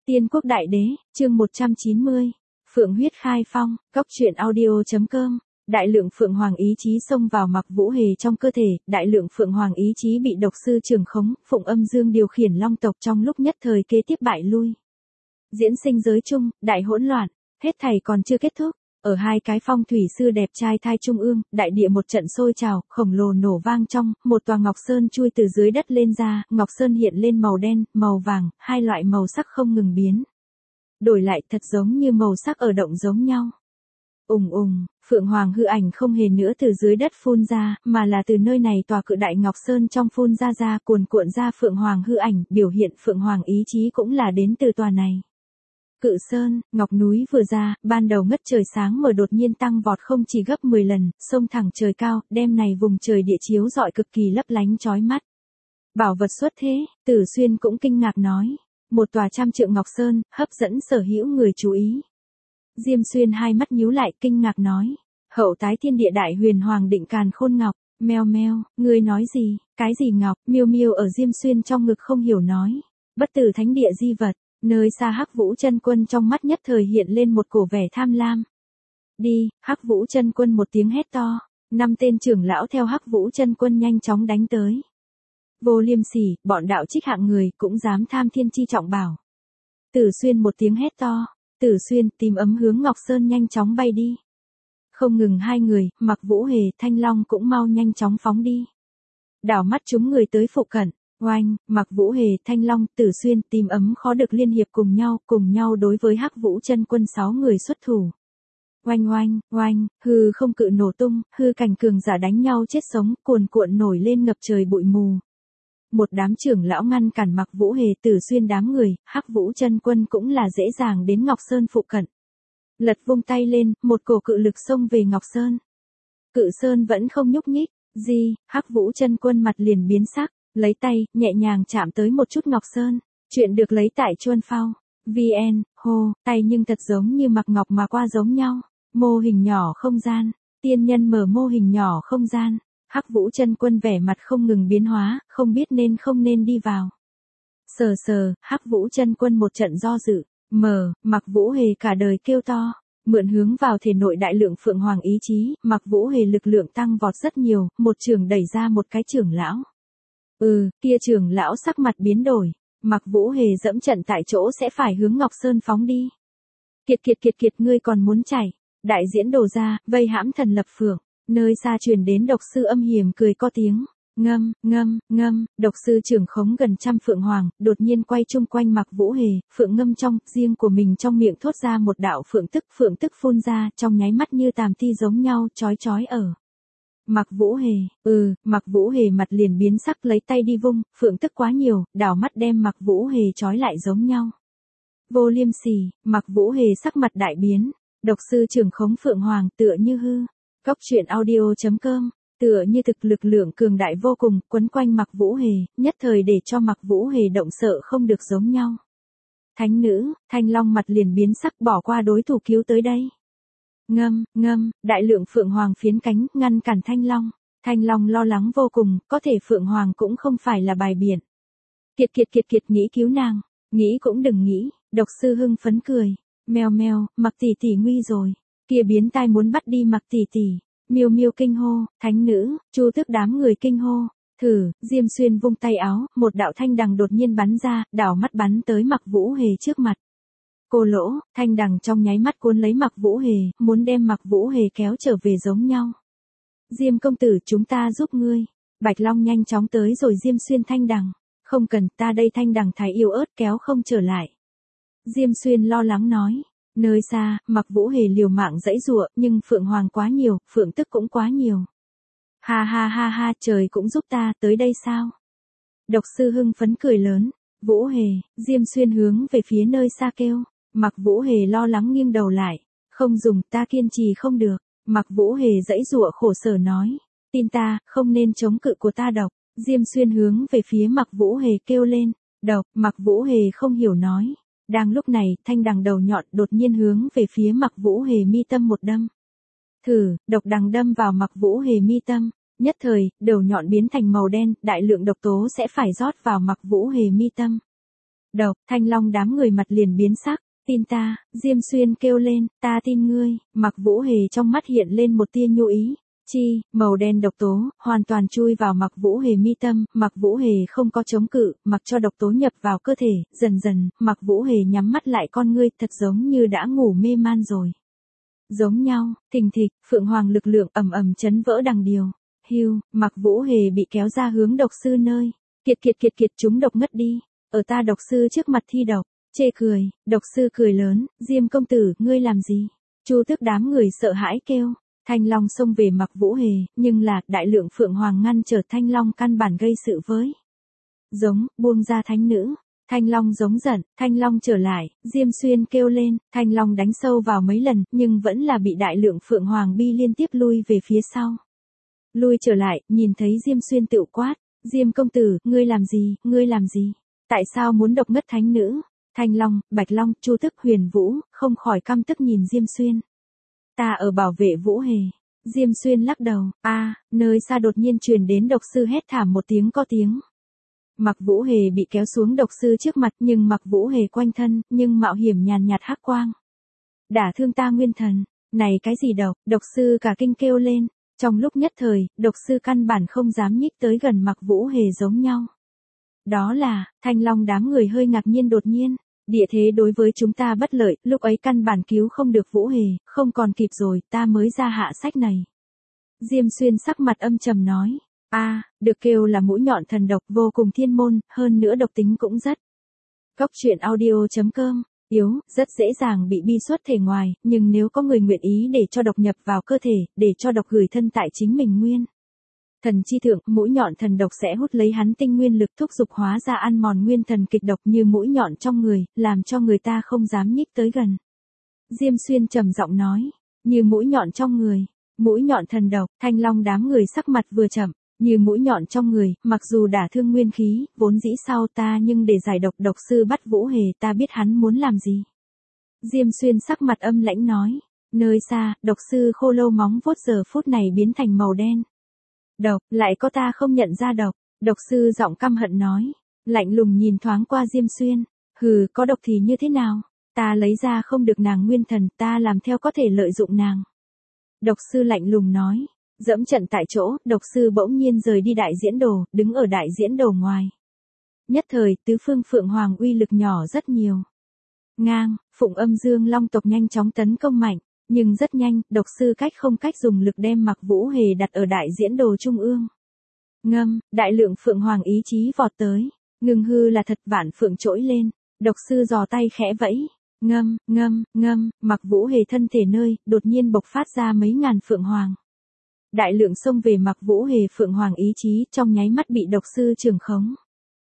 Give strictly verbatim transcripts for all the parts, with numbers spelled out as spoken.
Tiên quốc đại đế, chương một trăm chín mươi. Phượng huyết khai phong, cốc truyện audio.com. Đại lượng Phượng Hoàng ý chí xông vào Mặc Vũ Hề trong cơ thể, đại lượng Phượng Hoàng ý chí bị độc sư trường khống, Phụng Âm Dương điều khiển long tộc trong lúc nhất thời kế tiếp bại lui. Diễn sinh giới chung, đại hỗn loạn, hết thảy còn chưa kết thúc. Ở hai cái phong thủy sư đẹp trai thai trung ương, đại địa một trận sôi trào, khổng lồ nổ vang trong, một tòa ngọc sơn chui từ dưới đất lên ra, ngọc sơn hiện lên màu đen, màu vàng, hai loại màu sắc không ngừng biến. Đổi lại thật giống như màu sắc ở động giống nhau. Ùng ùng, Phượng Hoàng hư ảnh không hề nữa từ dưới đất phun ra, mà là từ nơi này tòa cự đại ngọc sơn trong phun ra ra cuồn cuộn ra Phượng Hoàng hư ảnh, biểu hiện Phượng Hoàng ý chí cũng là đến từ tòa này. Cự sơn, ngọc núi vừa ra, ban đầu ngất trời sáng mở đột nhiên tăng vọt không chỉ gấp mười lần, sông thẳng trời cao, đêm này vùng trời địa chiếu rọi cực kỳ lấp lánh chói mắt. Bảo vật xuất thế, Tử Xuyên cũng kinh ngạc nói. Một tòa trăm trượng ngọc sơn, hấp dẫn sở hữu người chú ý. Diêm Xuyên hai mắt nhíu lại kinh ngạc nói. Hậu tái thiên địa đại huyền hoàng định càn khôn ngọc, meo meo, ngươi nói gì, cái gì ngọc, miêu miêu ở Diêm Xuyên trong ngực không hiểu nói. Bất tử thánh địa di vật. Nơi xa Hắc Vũ Chân Quân trong mắt nhất thời hiện lên một cổ vẻ tham lam. Đi, Hắc Vũ Chân Quân một tiếng hét to, năm tên trưởng lão theo Hắc Vũ Chân Quân nhanh chóng đánh tới. Vô Liêm Sỉ, bọn đạo trích hạng người cũng dám tham thiên chi trọng bảo. Tử Xuyên một tiếng hét to, Tử Xuyên tìm ấm hướng Ngọc Sơn nhanh chóng bay đi. Không ngừng hai người, Mặc Vũ Hề, Thanh Long cũng mau nhanh chóng phóng đi. Đảo mắt chúng người tới phụ cận. Oanh, Mặc Vũ Hề, Thanh Long, Tử Xuyên, tìm ấm khó được liên hiệp cùng nhau, cùng nhau đối với Hắc Vũ Chân Quân sáu người xuất thủ. Oanh oanh, oanh, hư không cự nổ tung, hư cảnh cường giả đánh nhau chết sống, cuồn cuộn nổi lên ngập trời bụi mù. Một đám trưởng lão ngăn cản Mặc Vũ Hề, Tử Xuyên đám người, Hắc Vũ Chân Quân cũng là dễ dàng đến Ngọc Sơn phụ cận. Lật vung tay lên, một cổ cự lực xông về Ngọc Sơn. Cự Sơn vẫn không nhúc nhích, gì, Hắc Vũ Chân Quân mặt liền biến sắc. Lấy tay, nhẹ nhàng chạm tới một chút Ngọc Sơn. Chuyện được lấy tại Chuân Phao. vê en, hô, tay nhưng thật giống như mặc ngọc mà qua giống nhau. Mô hình nhỏ không gian. Tiên nhân mở mô hình nhỏ không gian. Hắc Vũ Chân Quân vẻ mặt không ngừng biến hóa, không biết nên không nên đi vào. Sờ sờ, Hắc Vũ Chân Quân một trận do dự. Mở, Mặc Vũ Hề cả đời kêu to. Mượn hướng vào thể nội đại lượng Phượng Hoàng ý chí, Mặc Vũ Hề lực lượng tăng vọt rất nhiều, một trường đẩy ra một cái trưởng lão. Ừ, kia trưởng lão sắc mặt biến đổi, Mặc Vũ Hề dẫm trận tại chỗ sẽ phải hướng Ngọc Sơn phóng đi. Kiệt kiệt kiệt kiệt ngươi còn muốn chạy, đại diễn đồ ra, vây hãm thần lập phượng, nơi xa truyền đến độc sư âm hiểm cười có tiếng, ngâm, ngâm, ngâm, độc sư trưởng khống gần trăm Phượng Hoàng, đột nhiên quay chung quanh Mặc Vũ Hề, Phượng ngâm trong, riêng của mình trong miệng thốt ra một đạo Phượng tức, Phượng tức phun ra, trong nháy mắt như tàm ti giống nhau, chói chói ở. Mặc Vũ Hề, ừ, Mặc Vũ Hề mặt liền biến sắc lấy tay đi vung, Phượng tức quá nhiều, đảo mắt đem Mặc Vũ Hề trói lại giống nhau. Vô Liêm Sỉ, Mặc Vũ Hề sắc mặt đại biến, độc sư trưởng khống Phượng Hoàng tựa như hư. Cốc truyện audio.com, tựa như thực lực lượng cường đại vô cùng, quấn quanh Mặc Vũ Hề, nhất thời để cho Mặc Vũ Hề động sợ không được giống nhau. Thánh nữ, Thanh Long mặt liền biến sắc bỏ qua đối thủ cứu tới đây. Ngâm, ngâm, đại lượng Phượng Hoàng phiến cánh, ngăn cản Thanh Long. Thanh Long lo lắng vô cùng, có thể Phượng Hoàng cũng không phải là bài biện. Kiệt kiệt kiệt kiệt nghĩ cứu nàng, nghĩ cũng đừng nghĩ, độc sư hưng phấn cười. Mèo mèo, Mặc tỷ tỷ nguy rồi, kia biến tai muốn bắt đi Mặc tỷ tỷ. Miêu miêu kinh hô, thánh nữ, Chu Tước đám người kinh hô. Thử, Diêm Xuyên vung tay áo, một đạo thanh đằng đột nhiên bắn ra, đảo mắt bắn tới Mặc Vũ Hề trước mặt. Cô lỗ, thanh đằng trong nháy mắt cuốn lấy Mặc Vũ Hề, muốn đem Mặc Vũ Hề kéo trở về giống nhau. Diêm công tử chúng ta giúp ngươi. Bạch Long nhanh chóng tới rồi Diêm Xuyên thanh đằng. Không cần, ta đây thanh đằng thái yêu ớt kéo không trở lại. Diêm Xuyên lo lắng nói. Nơi xa, Mặc Vũ Hề liều mạng dãy giụa, nhưng Phượng Hoàng quá nhiều, Phượng tức cũng quá nhiều. Ha ha ha ha, trời cũng giúp ta, tới đây sao? Độc sư hưng phấn cười lớn. Vũ Hề, Diêm Xuyên hướng về phía nơi xa kêu. Mặc Vũ Hề lo lắng nghiêng đầu lại. Không dùng, ta kiên trì không được. Mặc Vũ Hề dãy giụa khổ sở nói. Tin ta, không nên chống cự của ta độc. Diêm Xuyên hướng về phía Mặc Vũ Hề kêu lên. Độc, Mặc Vũ Hề không hiểu nói. Đang lúc này, thanh đằng đầu nhọn đột nhiên hướng về phía Mặc Vũ Hề mi tâm một đâm. Thử, độc đằng đâm vào Mặc Vũ Hề mi tâm. Nhất thời, đầu nhọn biến thành màu đen, đại lượng độc tố sẽ phải rót vào Mặc Vũ Hề mi tâm. Độc, Thanh Long đám người mặt liền biến sắc, tin ta, Diêm Xuyên kêu lên, ta tin ngươi, Mặc Vũ Hề trong mắt hiện lên một tia nhu ý. Chi, màu đen độc tố, hoàn toàn chui vào Mặc Vũ Hề mi tâm, Mặc Vũ Hề không có chống cự, mặc cho độc tố nhập vào cơ thể, dần dần, Mặc Vũ Hề nhắm mắt lại con ngươi, thật giống như đã ngủ mê man rồi. Giống nhau, thình thịch, Phượng Hoàng lực lượng ầm ầm chấn vỡ đằng điều. Hưu, Mặc Vũ Hề bị kéo ra hướng độc sư nơi. Kiệt kiệt kiệt kiệt chúng độc ngất đi. Ở ta độc sư trước mặt thi độc. Chê cười, độc sư cười lớn, Diêm công tử, ngươi làm gì? Chu Tước đám người sợ hãi kêu. Thanh Long xông về Mặc Vũ Hề, nhưng là, đại lượng Phượng Hoàng ngăn trở Thanh Long căn bản gây sự với. Giống, buông ra thánh nữ. Thanh Long giống giận, Thanh Long trở lại, Diêm Xuyên kêu lên, Thanh Long đánh sâu vào mấy lần, nhưng vẫn là bị đại lượng Phượng Hoàng bi liên tiếp lui về phía sau. Lui trở lại, nhìn thấy Diêm Xuyên tự quát, Diêm công tử, ngươi làm gì, ngươi làm gì? Tại sao muốn độc ngất thánh nữ? Thanh Long, Bạch Long, Chu Tước, Huyền Vũ, không khỏi căm tức nhìn Diêm Xuyên. Ta ở bảo vệ Vũ Hề. Diêm Xuyên lắc đầu, a, à, nơi xa đột nhiên truyền đến độc sư hét thảm một tiếng có tiếng. Mặc Vũ Hề bị kéo xuống độc sư trước mặt nhưng Mặc Vũ Hề quanh thân, nhưng mạo hiểm nhàn nhạt hắc quang. Đả thương ta nguyên thần, này cái gì độc, độc sư cả kinh kêu lên. Trong lúc nhất thời, độc sư căn bản không dám nhích tới gần Mặc Vũ Hề giống nhau. Đó là, Thanh Long đám người hơi ngạc nhiên đột nhiên. Địa thế đối với chúng ta bất lợi, lúc ấy căn bản cứu không được Vũ Hề, không còn kịp rồi, ta mới ra hạ sách này. Diêm Xuyên sắc mặt âm trầm nói, a, à, được kêu là mũi nhọn thần độc vô cùng thiên môn, hơn nữa độc tính cũng rất. Góc truyện audio chấm com, yếu, rất dễ dàng bị bi xuất thể ngoài, nhưng nếu có người nguyện ý để cho độc nhập vào cơ thể, để cho độc gửi thân tại chính mình nguyên. Thần chi thượng, mũi nhọn thần độc sẽ hút lấy hắn tinh nguyên lực thúc dục hóa ra ăn mòn nguyên thần kịch độc như mũi nhọn trong người, làm cho người ta không dám nhích tới gần. Diêm Xuyên trầm giọng nói, như mũi nhọn trong người, mũi nhọn thần độc, Thanh Long đám người sắc mặt vừa chậm, như mũi nhọn trong người, mặc dù đả thương nguyên khí, vốn dĩ sau ta nhưng để giải độc độc sư bắt Vũ Hề ta biết hắn muốn làm gì. Diêm Xuyên sắc mặt âm lãnh nói, nơi xa, độc sư khô lâu móng vuốt giờ phút này biến thành màu đen. Độc, lại có ta không nhận ra độc, độc sư giọng căm hận nói, lạnh lùng nhìn thoáng qua Diêm Xuyên, hừ, có độc thì như thế nào, ta lấy ra không được nàng nguyên thần, ta làm theo có thể lợi dụng nàng. Độc sư lạnh lùng nói, dẫm trận tại chỗ, độc sư bỗng nhiên rời đi đại diễn đồ, đứng ở đại diễn đồ ngoài. Nhất thời, tứ phương Phượng Hoàng uy lực nhỏ rất nhiều. Ngang, Phụng Âm Dương Long tộc nhanh chóng tấn công mạnh. Nhưng rất nhanh, độc sư cách không cách dùng lực đem Mặc Vũ Hề đặt ở đại diễn đồ trung ương. Ngâm, đại lượng Phượng Hoàng ý chí vọt tới. Ngừng hư là thật, vạn phượng trỗi lên. Độc sư giò tay khẽ vẫy. Ngâm, ngâm, ngâm, Mặc Vũ Hề thân thể nơi, đột nhiên bộc phát ra mấy ngàn Phượng Hoàng. Đại lượng xông về Mặc Vũ Hề Phượng Hoàng ý chí trong nháy mắt bị độc sư trường khống.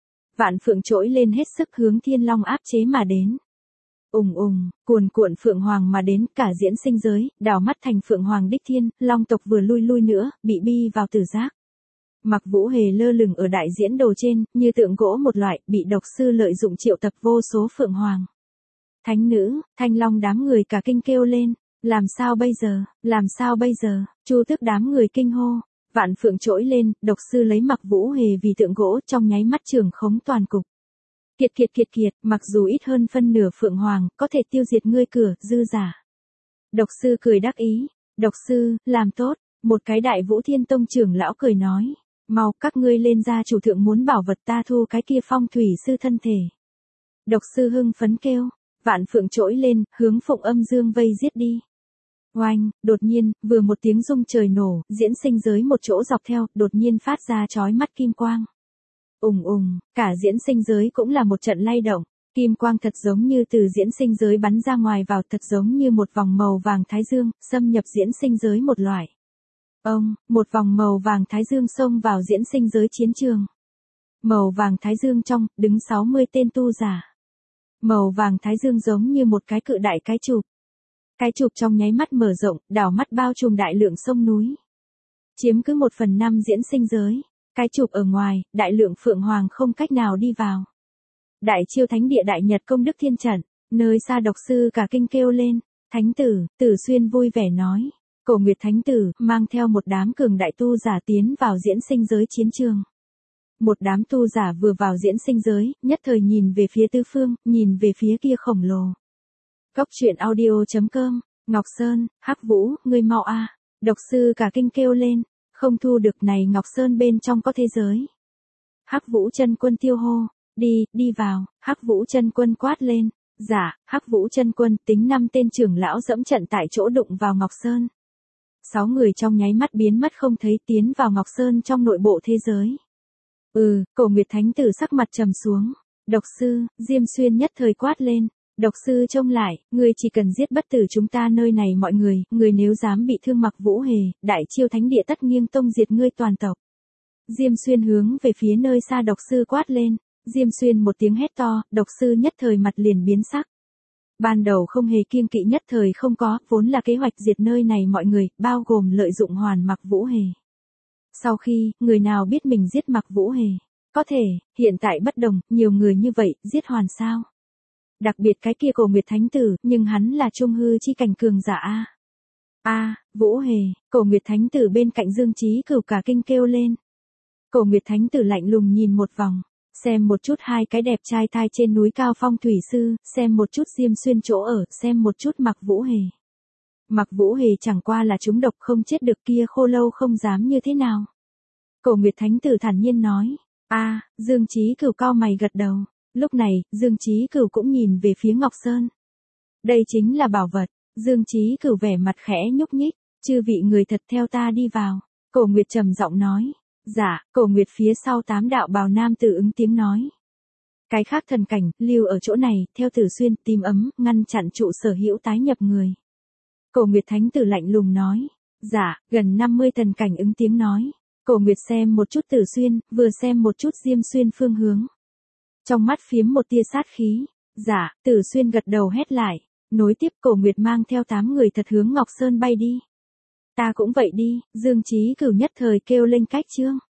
Vạn phượng trỗi lên hết sức hướng Thiên Long áp chế mà đến. Ùng ùng, cuồn cuộn Phượng Hoàng mà đến, cả diễn sinh giới, đảo mắt thành Phượng Hoàng đích thiên, Long tộc vừa lui lui nữa, bị bi vào tử giác. Mặc Vũ Hề lơ lửng ở đại diễn đồ trên, như tượng gỗ một loại, bị độc sư lợi dụng triệu tập vô số Phượng Hoàng. Thánh nữ, Thanh Long đám người cả kinh kêu lên, làm sao bây giờ, làm sao bây giờ, Chu Tước đám người kinh hô, vạn phượng trỗi lên, độc sư lấy Mặc Vũ Hề vì tượng gỗ trong nháy mắt trường khống toàn cục. Kiệt kiệt kiệt kiệt, mặc dù ít hơn phân nửa Phượng Hoàng, có thể tiêu diệt ngươi cửa, dư giả. Độc sư cười đắc ý, độc sư, làm tốt, một cái đại Vũ Thiên Tông trưởng lão cười nói, mau các ngươi lên ra chủ thượng muốn bảo vật ta thu cái kia phong thủy sư thân thể. Độc sư hưng phấn kêu, vạn phượng trỗi lên, hướng Phụng Âm Dương vây giết đi. Oanh, đột nhiên, vừa một tiếng rung trời nổ, diễn sinh giới một chỗ dọc theo, đột nhiên phát ra chói mắt kim quang. Ùng ùng, cả diễn sinh giới cũng là một trận lay động, kim quang thật giống như từ diễn sinh giới bắn ra ngoài vào, thật giống như một vòng màu vàng thái dương, xâm nhập diễn sinh giới một loại. Ông, một vòng màu vàng thái dương xông vào diễn sinh giới chiến trường. Màu vàng thái dương trong, đứng sáu mươi tên tu giả. Màu vàng thái dương giống như một cái cự đại cái chụp. Cái chụp trong nháy mắt mở rộng, đảo mắt bao trùm đại lượng sông núi. Chiếm cứ một phần năm diễn sinh giới. Cái chụp ở ngoài, đại lượng Phượng Hoàng không cách nào đi vào. Đại chiêu thánh địa đại nhật công đức thiên trận, nơi xa độc sư cả kinh kêu lên, thánh tử, Tử Xuyên vui vẻ nói, Cổ Nguyệt thánh tử, mang theo một đám cường đại tu giả tiến vào diễn sinh giới chiến trường. Một đám tu giả vừa vào diễn sinh giới, nhất thời nhìn về phía tứ phương, nhìn về phía kia khổng lồ. Cốc truyện audio chấm com, Ngọc Sơn, Hắc Vũ, ngươi mau a. Độc sư cả kinh kêu lên, không thu được này Ngọc Sơn bên trong có thế giới. Hắc Vũ chân quân tiêu hô, đi, đi vào, Hắc Vũ chân quân quát lên, dạ, Hắc Vũ chân quân tính năm tên trưởng lão dẫm trận tại chỗ đụng vào Ngọc Sơn. Sáu người trong nháy mắt biến mất không thấy tiến vào Ngọc Sơn trong nội bộ thế giới. Ừ, Cổ Nguyệt Thánh Tử sắc mặt trầm xuống, độc sư, Diêm Xuyên nhất thời quát lên, độc sư trông lại, ngươi chỉ cần giết bất tử chúng ta nơi này mọi người, người nếu dám bị thương Mặc Vũ Hề, đại chiêu thánh địa tất nghiêng tông diệt ngươi toàn tộc. Diêm Xuyên hướng về phía nơi xa độc sư quát lên, Diêm Xuyên một tiếng hét to, độc sư nhất thời mặt liền biến sắc. Ban đầu không hề kiêng kỵ nhất thời không có, vốn là kế hoạch diệt nơi này mọi người, bao gồm lợi dụng hoàn Mặc Vũ Hề. Sau khi, người nào biết mình giết Mặc Vũ Hề? Có thể, hiện tại bất đồng, nhiều người như vậy, giết hoàn sao? Đặc biệt cái kia Cổ Nguyệt Thánh Tử, nhưng hắn là trung hư chi cảnh cường giả a. A, Vũ Hề, Cổ Nguyệt Thánh Tử bên cạnh Dương Chí Cửu cả kinh kêu lên. Cổ Nguyệt Thánh Tử lạnh lùng nhìn một vòng, xem một chút hai cái đẹp trai thai trên núi cao phong thủy sư, xem một chút Diêm Xuyên chỗ ở, xem một chút Mặc Vũ Hề. Mặc Vũ Hề chẳng qua là trúng độc không chết được kia khô lâu không dám như thế nào. Cổ Nguyệt Thánh Tử thản nhiên nói, a, Dương Chí Cửu cao mày gật đầu. Lúc này, Dương Chí Cửu cũng nhìn về phía Ngọc Sơn. Đây chính là bảo vật, Dương Chí Cửu vẻ mặt khẽ nhúc nhích, chư vị người thật theo ta đi vào. Cổ Nguyệt trầm giọng nói, dạ, Cổ Nguyệt phía sau tám đạo bào nam tử ứng tiếng nói. Cái khác thần cảnh, lưu ở chỗ này, theo Tử Xuyên, tìm ấm, ngăn chặn trụ sở hữu tái nhập người. Cổ Nguyệt Thánh Tử lạnh lùng nói, dạ, gần năm mươi thần cảnh ứng tiếng nói. Cổ Nguyệt xem một chút Tử Xuyên, vừa xem một chút Diêm Xuyên phương hướng. Trong mắt phiếm một tia sát khí, dạ, Tử Xuyên gật đầu hét lại, nối tiếp Cổ Nguyệt mang theo tám người thật hướng Ngọc Sơn bay đi. Ta cũng vậy đi, Dương Chí Cửu nhất thời kêu lên cách chương.